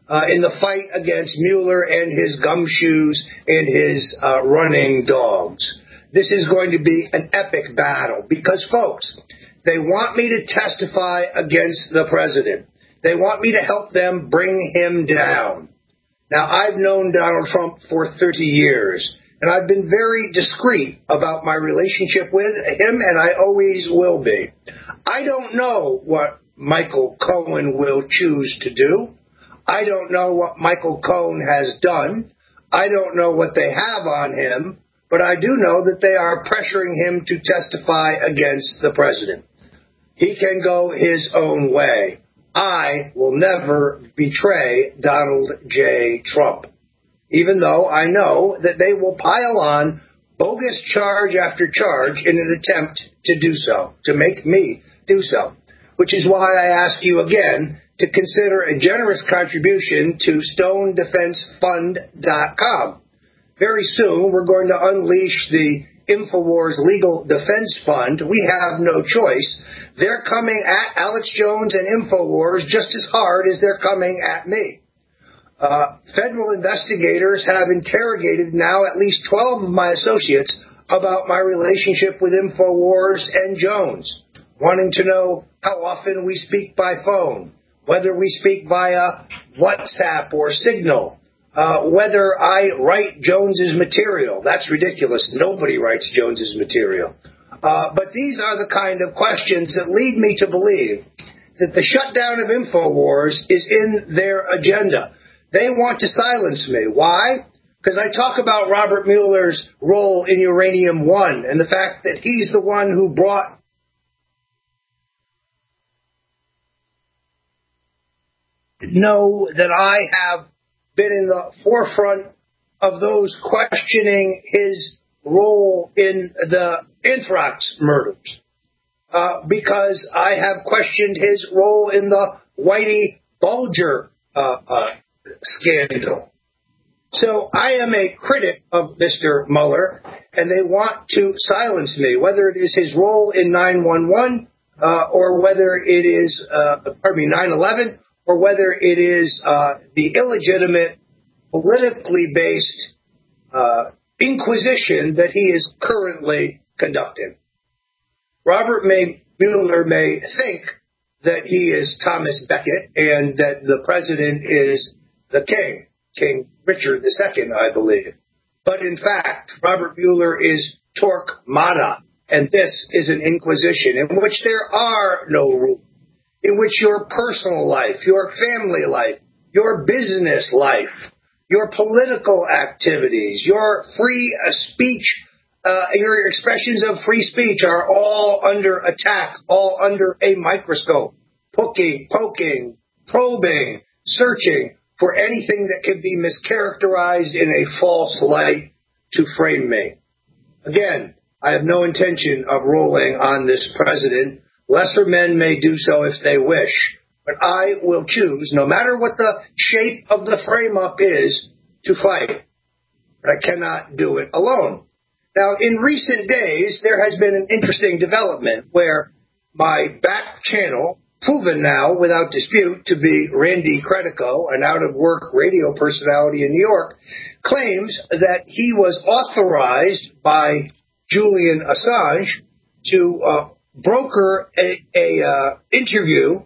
in the fight against Mueller and his gumshoes and his running dogs. This is going to be an epic battle because, folks, they want me to testify against the president. They want me to help them bring him down. Now, I've known Donald Trump for 30 years, and I've been very discreet about my relationship with him, and I always will be. I don't know what Michael Cohen will choose to do. I don't know what Michael Cohen has done. I don't know what they have on him, but I do know that they are pressuring him to testify against the president. He can go his own way. I will never betray Donald J. Trump, even though I know that they will pile on bogus charge after charge in an attempt to do so, to make me do so, which is why I ask you again to consider a generous contribution to StoneDefenseFund.com. Very soon, we're going to unleash the InfoWars Legal Defense Fund. We have no choice. They're coming at Alex Jones and InfoWars just as hard as they're coming at me. Federal investigators have interrogated now at least 12 of my associates about my relationship with InfoWars and Jones, wanting to know how often we speak by phone, whether we speak via WhatsApp or Signal, whether I write Jones's material. That's ridiculous. Nobody writes Jones's material. But these are the kind of questions that lead me to believe that the shutdown of InfoWars is in their agenda. They want to silence me. Why? Because I talk about Robert Mueller's role in Uranium One and the fact that he's the one who brought know that I have been in the forefront of those questioning his role in the anthrax murders, because I have questioned his role in the Whitey Bulger scandal. So I am a critic of Mr. Mueller, and they want to silence me, whether it is his role in 9/11 or whether it is 9/11, or whether it is the illegitimate, politically based inquisition that he is currently conducting. Robert Mueller may think that he is Thomas Becket and that the president is the king, King Richard II, I believe. But in fact, Robert Mueller is Torquemada, and this is an inquisition in which there are no rules, in which your personal life, your family life, your business life, your political activities, your free speech, your expressions of free speech are all under attack, all under a microscope, poking, probing, searching for anything that can be mischaracterized in a false light to frame me. Again, I have no intention of rolling on this president. Lesser men may do so if they wish, but I will choose, no matter what the shape of the frame-up is, to fight. But I cannot do it alone. Now, in recent days, there has been an interesting development where my back channel, proven now without dispute to be Randy Credico, an out-of-work radio personality in New York, claims that he was authorized by Julian Assange to broker a interview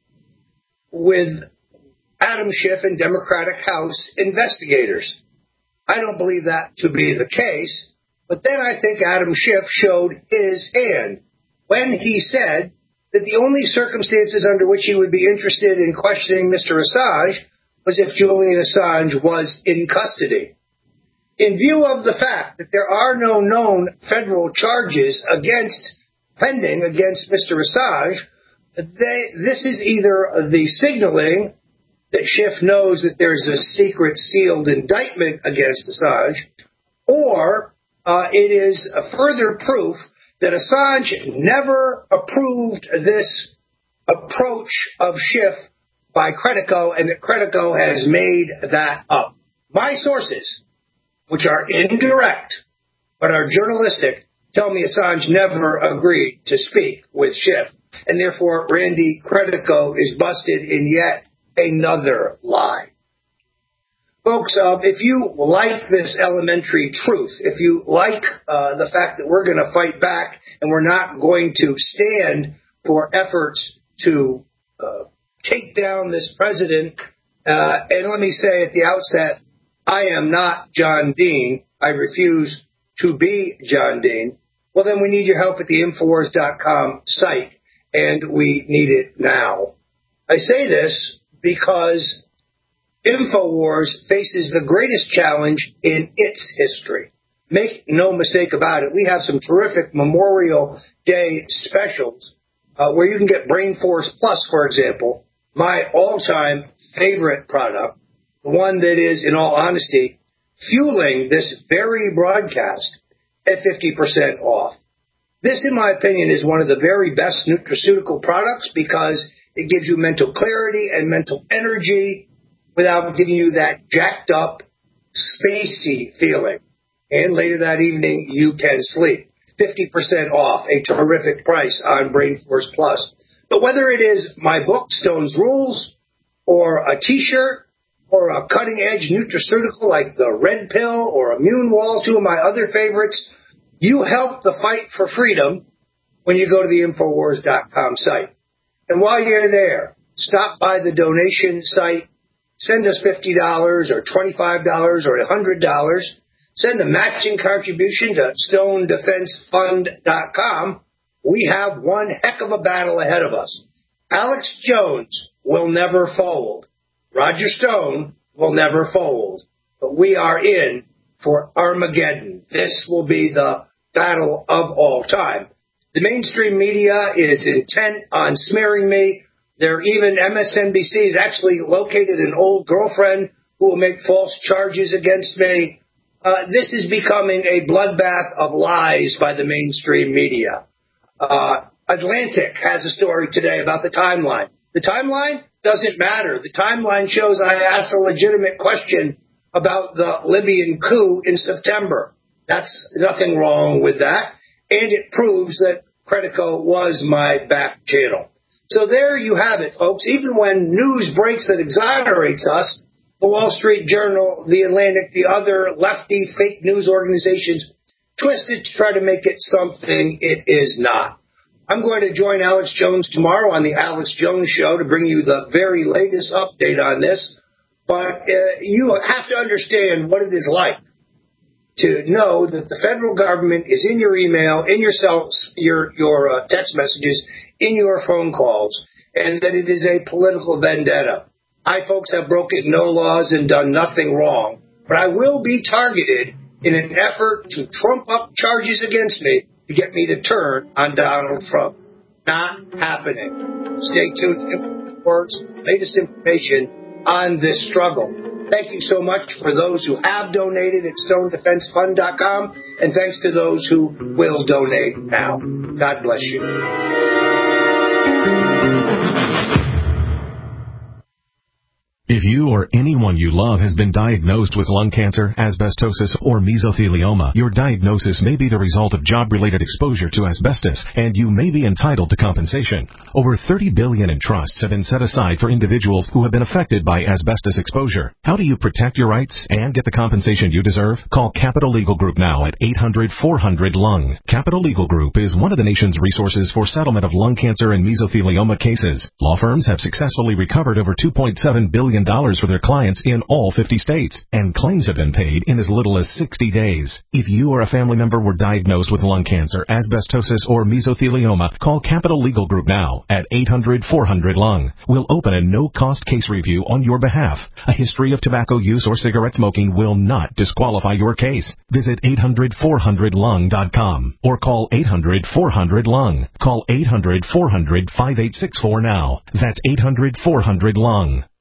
with Adam Schiff and Democratic House investigators. I don't believe that to be the case, but then I think Adam Schiff showed his hand when he said that the only circumstances under which he would be interested in questioning Mr. Assange was if Julian Assange was in custody. In view of the fact that there are no known federal charges pending against Mr. Assange, this is either the signaling that Schiff knows that there's a secret sealed indictment against Assange, or it is a further proof that Assange never approved this approach of Schiff by Credico and that Credico has made that up. My sources, which are indirect but are journalistic, tell me Assange never agreed to speak with Schiff, and therefore Randy Credico is busted in yet another lie. Folks, if you like this elementary truth, if you like the fact that we're going to fight back and we're not going to stand for efforts to take down this president, and let me say at the outset, I am not John Dean. I refuse to be John Dean. Well, then we need your help at the Infowars.com site, and we need it now. I say this because Infowars faces the greatest challenge in its history. Make no mistake about it. We have some terrific Memorial Day specials where you can get Brain Force Plus, for example, my all-time favorite product, the one that is, in all honesty, fueling this very broadcast at 50% off. This, in my opinion, is one of the very best nutraceutical products because it gives you mental clarity and mental energy without giving you that jacked up, spacey feeling. And later that evening, you can sleep. 50% off, a terrific price on Brain Force Plus. But whether it is my book, Stone's Rules, or a T-shirt, or a cutting-edge nutraceutical like the Red Pill or Immune Wall, two of my other favorites, you help the fight for freedom when you go to the Infowars.com site. And while you're there, stop by the donation site, send us $50 or $25 or $100. Send a matching contribution to StoneDefenseFund.com. We have one heck of a battle ahead of us. Alex Jones will never fold. Roger Stone will never fold. But we are in for Armageddon. This will be the battle of all time. The mainstream media is intent on smearing me. Even MSNBC has actually located an old girlfriend who will make false charges against me. This is becoming a bloodbath of lies by the mainstream media. Atlantic has a story today about the timeline. The timeline doesn't matter. The timeline shows I asked a legitimate question about the Libyan coup in September. That's nothing wrong with that. And it proves that Credico was my back channel. So there you have it, folks. Even when news breaks that exonerates us, the Wall Street Journal, the Atlantic, the other lefty fake news organizations twist it to try to make it something it is not. I'm going to join Alex Jones tomorrow on the Alex Jones Show to bring you the very latest update on this. But you have to understand what it is like to know that the federal government is in your email, in your text messages, in your phone calls, and that it is a political vendetta. I, folks, have broken no laws and done nothing wrong, but I will be targeted in an effort to trump up charges against me to get me to turn on Donald Trump. Not happening. Stay tuned for latest information on this struggle. Thank you so much for those who have donated at StoneDefenseFund.com, and thanks to those who will donate now. God bless you. If you or anyone you love has been diagnosed with lung cancer, asbestosis, or mesothelioma, your diagnosis may be the result of job-related exposure to asbestos, and you may be entitled to compensation. Over $30 billion in trusts have been set aside for individuals who have been affected by asbestos exposure. How do you protect your rights and get the compensation you deserve? Call Capital Legal Group now at 800-400-LUNG. Capital Legal Group is one of the nation's resources for settlement of lung cancer and mesothelioma cases. Law firms have successfully recovered over $2.7 billion for their clients in all 50 states, and claims have been paid in as little as 60 days. If you or a family member were diagnosed with lung cancer, asbestosis, or mesothelioma, call Capital Legal Group now at 800-400-LUNG. We'll open a no-cost case review on your behalf. A history of tobacco use or cigarette smoking will not disqualify your case. Visit 800-400-LUNG.com or call 800-400-LUNG. Call 800-400-5864 now. That's 800-400-LUNG.